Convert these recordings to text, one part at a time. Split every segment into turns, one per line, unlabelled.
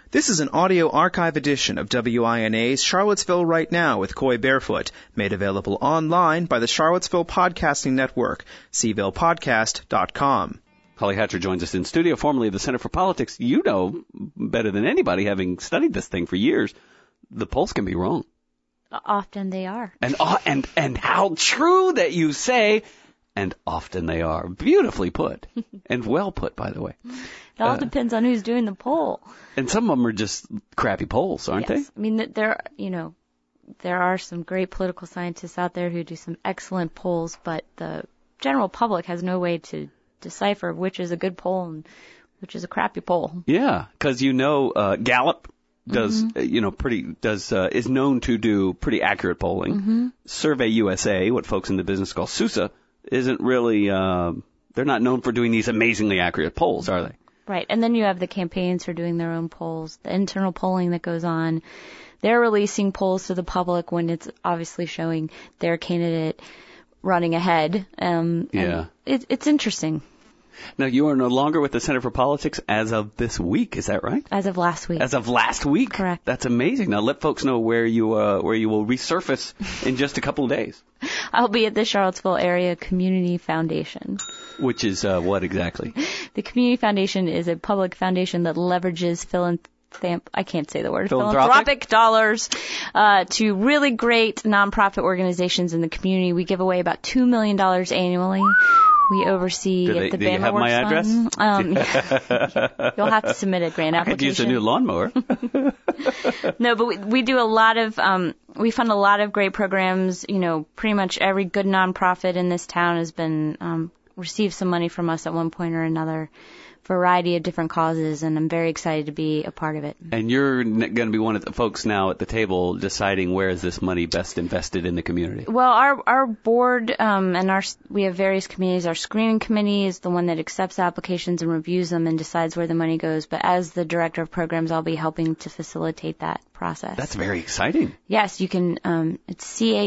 This is an audio archive edition of WINA's Charlottesville Right Now with Coy Barefoot, made available online by the Charlottesville Podcasting Network, cvillePodcast.com.
Holly Hatcher joins us in studio, formerly of the Center for Politics. You know better than anybody, having studied this thing for years, the polls can be wrong.
Often they are.
And how true that you say, and often they are. Beautifully put. And well put, by the way.
It all depends on who's doing the poll.
And some of them are just crappy polls, aren't they?
I mean, there are some great political scientists out there who do some excellent polls, but the general public has no way to decipher which is a good poll and which is a crappy poll.
Yeah, because Gallup does is known to do pretty accurate polling.
Mm-hmm.
Survey USA, what folks in the business call SUSA, isn't really they're not known for doing these amazingly accurate polls, are they?
Right, and then you have the campaigns for doing their own polls, the internal polling that goes on. They're releasing polls to the public when it's obviously showing their candidate running ahead. It's interesting.
Now, you are no longer with the Center for Politics as of this week, is that right?
As of last week.
As of last week?
Correct.
That's amazing. Now, let folks know where you will resurface in just a couple of days.
I'll be at the Charlottesville Area Community Foundation.
Which is what exactly?
The Community Foundation is a public foundation that leverages philanthropic dollars to really great nonprofit organizations in the community. We give away about $2 million annually. We oversee
do
the
you have my address?
You'll have to submit a grant application.
I could use a new lawnmower.
No, but we do a lot of, we fund a lot of great programs. You know, pretty much every good nonprofit in this town has been, received some money from us at one point or another. Variety of different causes, and I'm very excited to be a part of it.
And you're going to be one of the folks now at the table deciding where is this money best invested in the community?
Well, our board we have various committees. Our screening committee is the one that accepts applications and reviews them and decides where the money goes. But as the director of programs, I'll be helping to facilitate that process.
That's very exciting.
Yes, you can. It's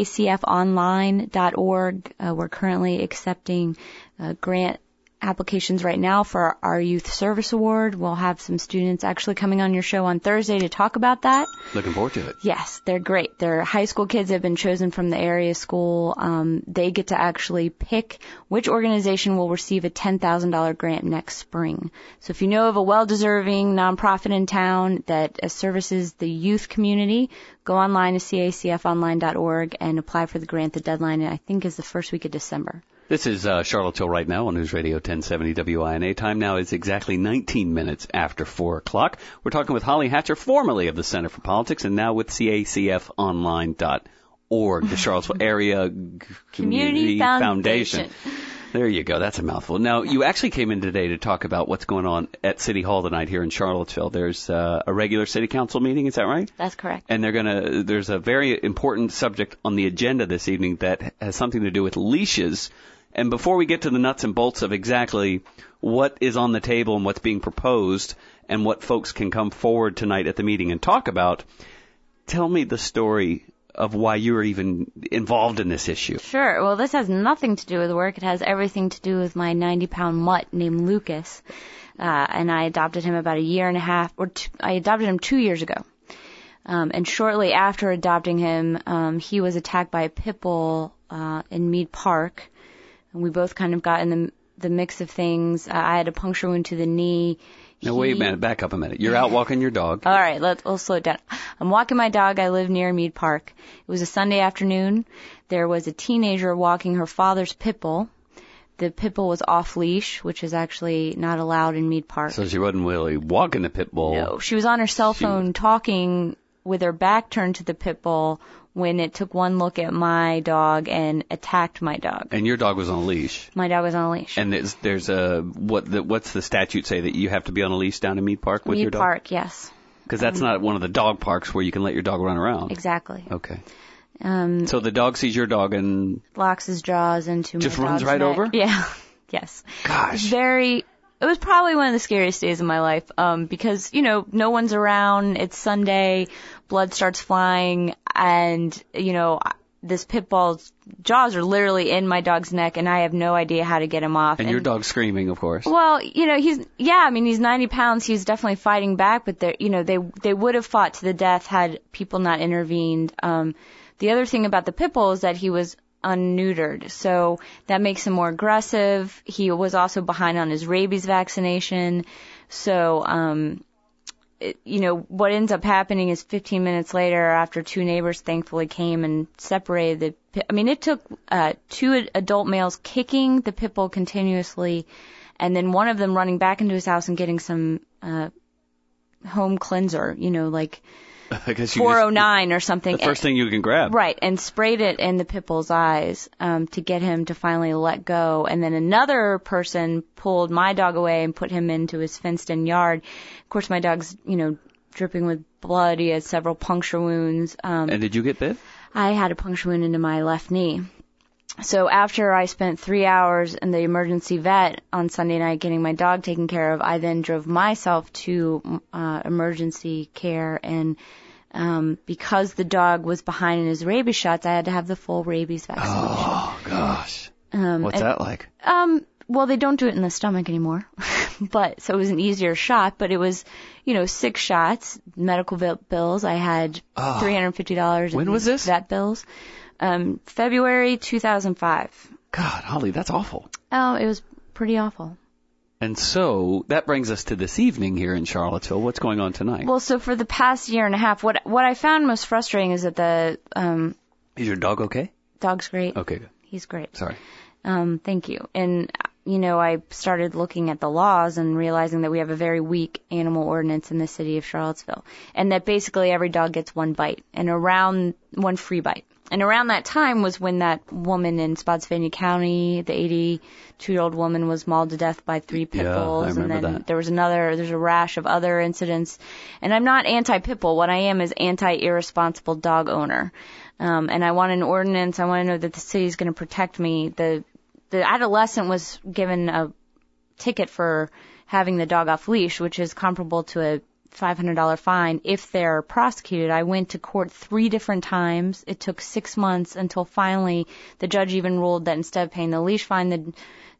cacfonline.org. We're currently accepting grant applications right now for our Youth Service Award. We'll have some students actually coming on your show on Thursday to talk about that.
Looking forward to it.
Yes, they're great. They're high school kids that have been chosen from the area school. They get to actually pick which organization will receive a $10,000 grant next spring. So if you know of a well-deserving nonprofit in town that services the youth community, go online to cacfonline.org and apply for the grant. The deadline, I think, is the first week of December.
This is Charlottesville Right Now on News Radio 1070 WINA. Time now is exactly 19 minutes after 4 o'clock. We're talking with Holly Hatcher, formerly of the Center for Politics, and now with cacfonline.org, the Charlottesville Area Community Foundation. There you go. That's a mouthful. Now, you actually came in today to talk about what's going on at City Hall tonight here in Charlottesville. There's a regular city council meeting, is that right?
That's correct.
And there's a very important subject on the agenda this evening that has something to do with leashes. And before we get to the nuts and bolts of exactly what is on the table and what's being proposed and what folks can come forward tonight at the meeting and talk about, tell me the story of why you were even involved in this issue.
Sure. Well, this has nothing to do with work. It has everything to do with my 90-pound mutt named Lucas. And I adopted him about a year and a half, I adopted him 2 years ago. And shortly after adopting him, he was attacked by a pit bull in Mead Park. And we both kind of got in the mix of things. I had a puncture wound to the knee.
Now, wait a minute. Back up a minute. You're out walking your dog.
All right. We'll slow it down. I'm walking my dog. I live near Mead Park. It was a Sunday afternoon. There was a teenager walking her father's pit bull. The pit bull was off leash, which is actually not allowed in Mead Park.
So she wasn't really walking the pit bull.
No. She was on her cell phone talking with her back turned to the pit bull when it took one look at my dog and attacked my dog.
And your dog was on a leash.
My dog was on a leash.
And there's what's the statute say that you have to be on a leash down in Mead Park with your dog?
Mead Park, yes.
Because that's not one of the dog parks where you can let your dog run around.
Exactly.
Okay. So the dog sees your dog and
locks his jaws into my dog's
just runs right
neck.
over?
Yeah. Yes.
Gosh.
It was probably one of the scariest days of my life, because, no one's around. It's Sunday, blood starts flying, and, this pit bull's jaws are literally in my dog's neck, and I have no idea how to get him off.
And your dog's screaming, of course.
Well, he's 90 pounds. He's definitely fighting back, but they would have fought to the death had people not intervened. The other thing about the pit bull is that he was unneutered, so that makes him more aggressive. He was also behind on his rabies vaccination, so what ends up happening is 15 minutes later, after two neighbors thankfully came and separated it took 2 adult males kicking the pit bull continuously, and then one of them running back into his house and getting some home cleanser, like
I guess
409 or something.
The first thing you can grab.
Right, and sprayed it in the pit bull's eyes to get him to finally let go. And then another person pulled my dog away and put him into his fenced-in yard. Of course, my dog's, dripping with blood. He had several puncture wounds.
And did you get bit?
I had a puncture wound into my left knee. So after I spent 3 hours in the emergency vet on Sunday night getting my dog taken care of, I then drove myself to emergency care, and because the dog was behind in his rabies shots, I had to have the full rabies vaccination.
Oh, gosh. What's that like?
Well, they don't do it in the stomach anymore, so it was an easier shot, but it was, 6 shots, medical bills. I had $350
When was this?
Vet bills. February 2005.
God, Holly, that's awful.
Oh, it was pretty awful.
And so that brings us to this evening here in Charlottesville. What's going on tonight?
Well, so for the past year and a half, what I found most frustrating is that
Is your dog okay?
Dog's great.
Okay, good.
He's great.
Sorry.
Thank you. And, I started looking at the laws and realizing that we have a very weak animal ordinance in the city of Charlottesville. And that basically every dog gets one bite and one free bite. And around that time was when that woman in Spotsylvania County, the 82-year-old woman, was mauled to death by 3 pit bulls.
I remember
and then
that.
there's a rash of other incidents. And I'm not anti-pit bull. What I am is anti-irresponsible dog owner. And I want an ordinance. I want to know that the city is going to protect me. The adolescent was given a ticket for having the dog off leash, which is comparable to a $500 fine if they're prosecuted. I went to court 3 different times. It took 6 months until finally the judge even ruled that instead of paying the leash fine,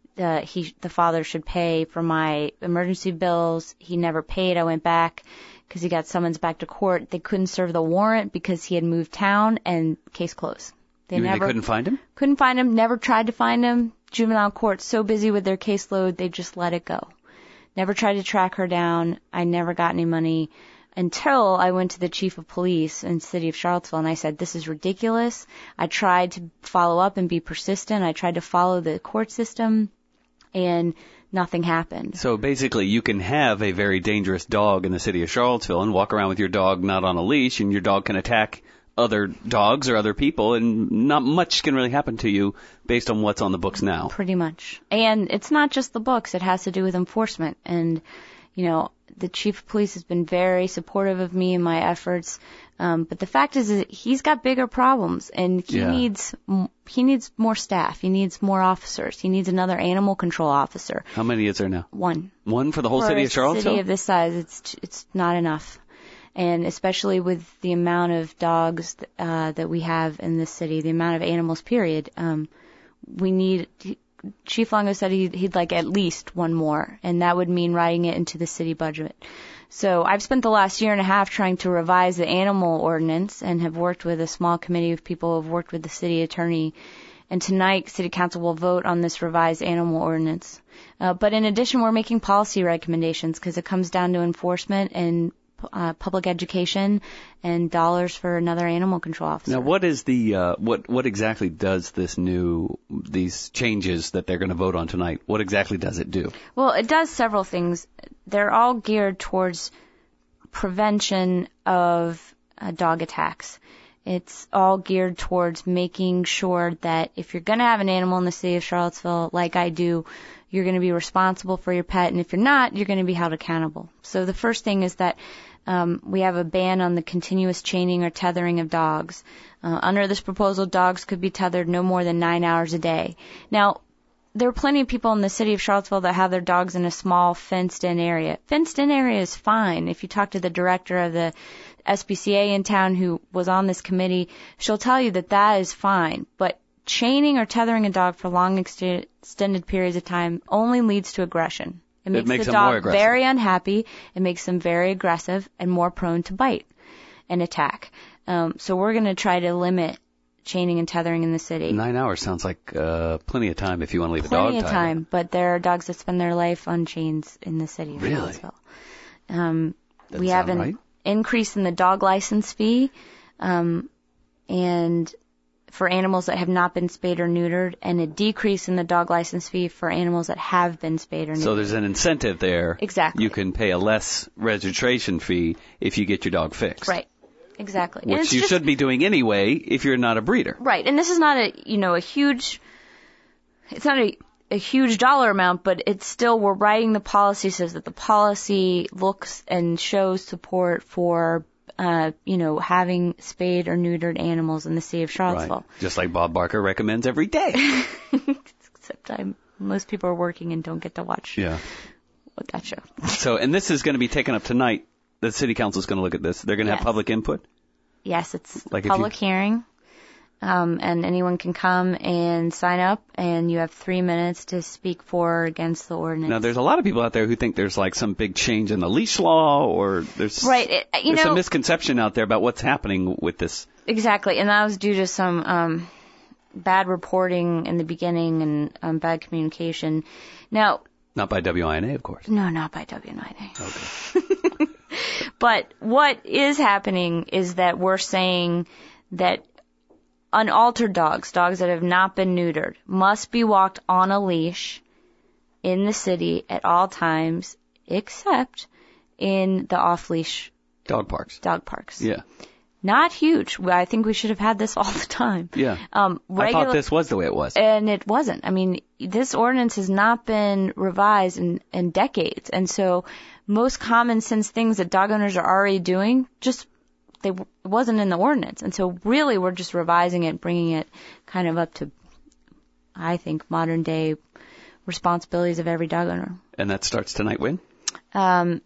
the father should pay for my emergency bills. He never paid. I went back because he got summons back to court. They couldn't serve the warrant because he had moved town, and case closed.
They couldn't find him?
Couldn't find him. Never tried to find him. Juvenile court so busy with their caseload, they just let it go. Never tried to track her down. I never got any money until I went to the chief of police in the city of Charlottesville, and I said, this is ridiculous. I tried to follow up and be persistent. I tried to follow the court system, and nothing happened.
So basically, you can have a very dangerous dog in the city of Charlottesville and walk around with your dog not on a leash, and your dog can attack other dogs or other people, and not much can really happen to you based on what's on the books now.
Pretty much. And it's not just the books. It has to do with enforcement. And, the chief of police has been very supportive of me and my efforts. But the fact is that he's got bigger problems, and he needs more staff. He needs more officers. He needs another animal control officer.
How many is there now?
1.
1 for the whole city of Charlottesville?
For a city of this size, it's not enough. And especially with the amount of dogs that we have in this city, the amount of animals, period, we need. Chief Longo said he'd like at least 1 more, and that would mean writing it into the city budget. So I've spent the last year and a half trying to revise the animal ordinance and have worked with a small committee of people who have worked with the city attorney. And tonight, City Council will vote on this revised animal ordinance. But in addition, we're making policy recommendations because it comes down to enforcement and public education and dollars for another animal control officer.
Now, what is the what exactly does these changes that they're going to vote on tonight? What exactly does it do?
Well, it does several things. They're all geared towards prevention of dog attacks. It's all geared towards making sure that if you're going to have an animal in the city of Charlottesville, like I do, you're going to be responsible for your pet, and if you're not, you're going to be held accountable. So the first thing is that we have a ban on the continuous chaining or tethering of dogs. Under this proposal, dogs could be tethered no more than 9 hours a day. Now, there are plenty of people in the city of Charlottesville that have their dogs in a small fenced-in area. Fenced-in area is fine. If you talk to the director of the SPCA in town who was on this committee, she'll tell you that that is fine. But chaining or tethering a dog for long extended periods of time only leads to aggression. It makes the dog very unhappy. It makes them very aggressive and more prone to bite and attack. So we're going to try to limit chaining and tethering in the city.
9 hours sounds like plenty of time if you want to leave a dog tied.
Plenty of time, but there are dogs that spend their life on chains in the city of Charlottesville. We have an increase in the dog license fee, and for animals that have not been spayed or neutered, and a decrease in the dog license fee for animals that have been spayed or neutered.
So there's an incentive there.
Exactly.
You can pay a less registration fee if you get your dog fixed.
Right. Exactly.
Which you should be doing anyway if you're not a breeder.
Right. And this is not a huge dollar amount, but it's still, we're writing the policy says that the policy looks and shows support for having spayed or neutered animals in the city of Charlottesville.
Right. Just like Bob Barker recommends every day.
Except most people are working and don't get to watch that show.
So, and this is going to be taken up tonight. The city council is going to look at this. They're going to have public input?
Yes, it's a public hearing. And anyone can come and sign up, and you have 3 minutes to speak for or against the ordinance.
Now, there's a lot of people out there who think there's like some big change in the leash law, or there's some misconception out there about what's happening with this.
Exactly, and that was due to some bad reporting in the beginning and bad communication. Now,
not by WINA, of course.
No, not by WINA.
Okay.
But what is happening is that we're saying that unaltered dogs that have not been neutered, must be walked on a leash in the city at all times, except in the off-leash
dog parks. Yeah.
Not huge. I think we should have had this all the time.
Yeah. I thought this was the way it was.
And it wasn't. I mean, this ordinance has not been revised in decades. And so most common sense things that dog owners are already doing it wasn't in the ordinance. And so really we're just revising it, bringing it kind of up to, I think, modern day responsibilities of every dog owner.
And that starts tonight when?
7:30.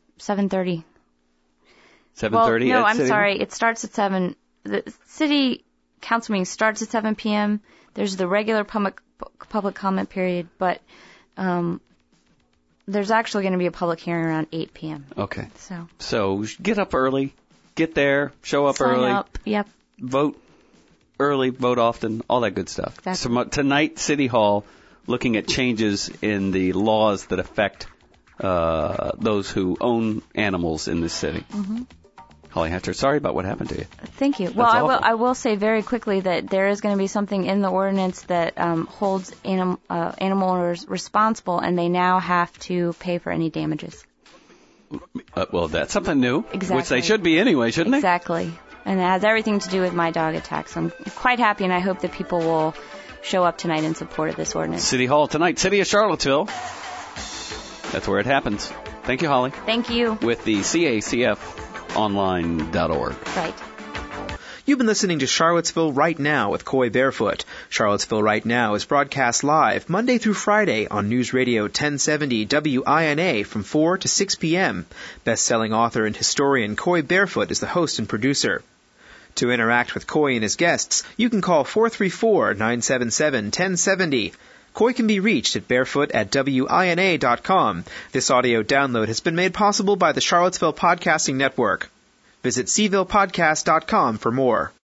7:30?
No, I'm sorry. It starts at 7. The city council meeting starts at 7 p.m. There's the regular public comment period, but there's actually going to be a public hearing around 8 p.m.
Okay. So get up early. Get there, show up early.
Sign up, yep.
Vote early, vote often, all that good stuff.
Exactly.
So tonight, City Hall, looking at changes in the laws that affect those who own animals in this city. Mm-hmm. Holly Hatcher, sorry about what happened to you.
Thank you. Well, I will say very quickly that there is going to be something in the ordinance that holds animal owners responsible, and they now have to pay for any damages.
Well, that's something new,
exactly.
Which they should be anyway, shouldn't they?
Exactly. And it has everything to do with my dog attack. So I'm quite happy, and I hope that people will show up tonight in support of this ordinance.
City Hall tonight, City of Charlottesville. That's where it happens. Thank you, Holly.
Thank you.
With the CACFonline.org.
Right.
You've been listening to Charlottesville Right Now with Coy Barefoot. Charlottesville Right Now is broadcast live Monday through Friday on News Radio 1070 WINA from 4 to 6 p.m. Best-selling author and historian Coy Barefoot is the host and producer. To interact with Coy and his guests, you can call 434-977-1070. Coy can be reached at barefoot@wina.com. This audio download has been made possible by the Charlottesville Podcasting Network. Visit cvillepodcast.com for more.